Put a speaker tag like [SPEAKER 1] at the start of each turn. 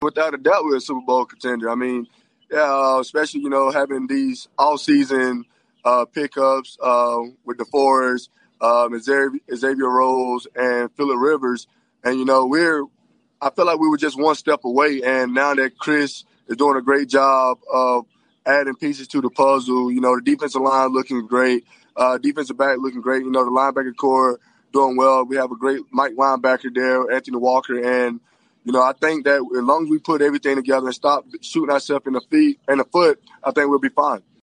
[SPEAKER 1] Without a doubt, we're a Super Bowl contender. I mean, yeah, especially, having these all-season pickups with DeForest, Xavier Rose, and Phillip Rivers. And, I feel like we were just one step away. And now that Chris is doing a great job of adding pieces to the puzzle, the defensive line looking great, defensive back looking great, the linebacker core doing well. We have a great Mike linebacker there, Anthony Walker, and I think that as long as we put everything together and stop shooting ourselves in the foot, I think we'll be fine.